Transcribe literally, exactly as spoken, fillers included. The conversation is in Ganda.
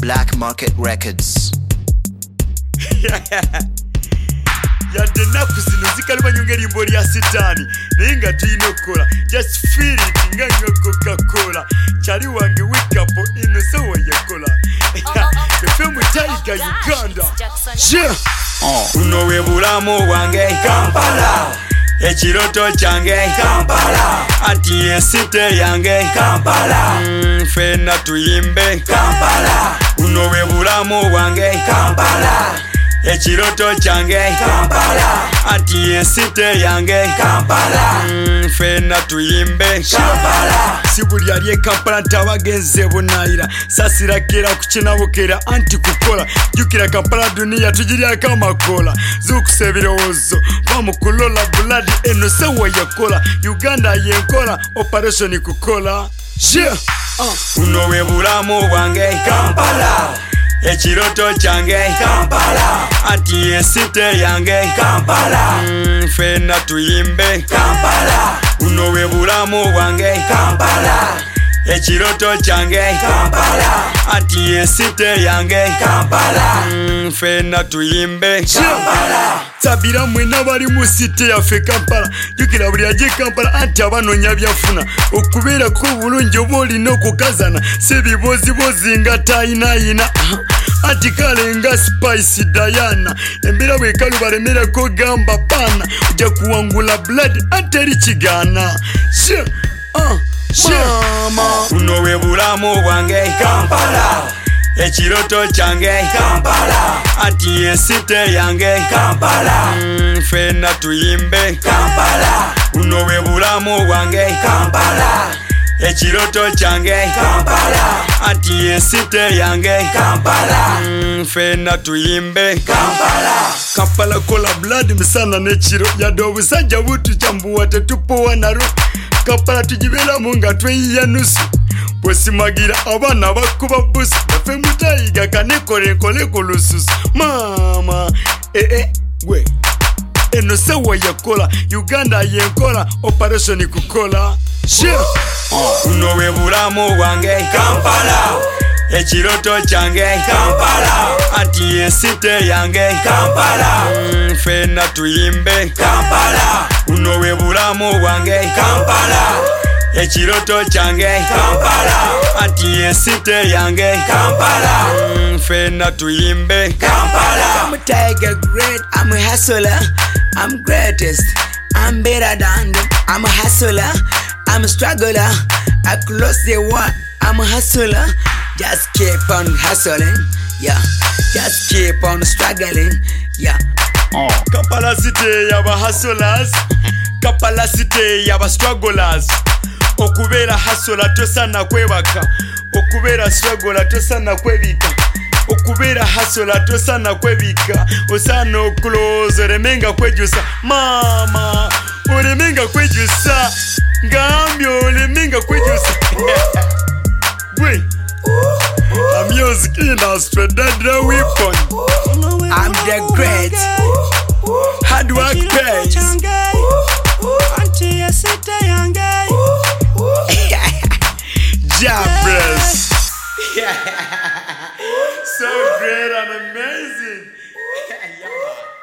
Black Market Records. Yadde ennaku zino zikaluma nnyo ng'erimbo lya sitaani naye nga tulina okukola just feel it nga nnyo Coca-Cola kyali wange wekapo eno sawa yakola efe mu Tiger Uganda buno bwe bulamu bwange Kampala ekiroto kyange Kampala anti esite yange Kampala ffenna tuyimbe Kampala buno bwe bulamu bwange Kampala ekiroto kyange Kampala anti esite yange Kampala ffenna tuyimbe Kampala si buli ali e Kampala nti abagenze bunaayira sasirakera kukinabukera anti kukola jjukira Kampala duniya tugiryako amakola zuukusa ebirowoozo va mu kulola buladi eno sewa yakola Uganda yenkola operation kukola buno bwe bulamu bwange Kampala ekiroto kyange Kampala anti esite yange Kampala ffenna tuyimbe Kampala buno bwe bulamu bwange Kampala ekiroto kyange Kampala anti esite yange Kampala ffenna tuyimbe Kampala sabira mwena bali mu site yaffe Kampala jjukira buli ajja e Kampala anti abanoonya byafuna okubeerako obulungi oba olina okukazana si bibozibozi nga tayinayina anti kale nga Spice Diana embeera bwekalu balemerako gamba paana ojja kuwangula blood anti eri kigaana mama buno bwe bulamu bwange Kampala ekiroto kyange Kampala anti esite yange Kampala ffenna tuyimbe Kampala buno bwe bulamu bwange Kampala ekiroto kyange Kampala anti esite yange Kampala ffenna tuyimbe Kampala Kampala kola blood misana n'ekiro yadde obusajja butukyambuwa tetupowa naro Kampala tugibeeramu nga tweyiya nusu bwesimagira abaana bakuba busi naffe mutayiga kanekole nkole ku lususu maama ee gwe eno sewa yakola Uganda yenkola operation kukola buno bwe bulamu bwange Kampala ekiroto kyange Kampala anti esite yange Kampala ffenna tuyimbe Kampala buno bwe bulamu bwange Kampala ekiroto kyange Kampala anti esite yange Kampala ffenna tuyimbe Kampala I'm a tiger great, I'm a hustler, I'm greatest, I'm better than them. I'm a hustler, I'm a struggler, across the world, I'm a hustler. Just keep on hustling, yeah. Just keep on struggling, yeah. Oh. Kampala city yaba hustlers, Kampala city yaba strugglers. Okubeera hustler tosana kwebaka, okubeera struggler tosana kwebika, okubeera hustler tosana kwebika, osana okuloza olemenga kwejusa mama, olemenga kwejusa ngambye olemenga kwejusa gwe a music industry deadly weapon. I'm the great, hard work pays. Jabras. So great and amazing.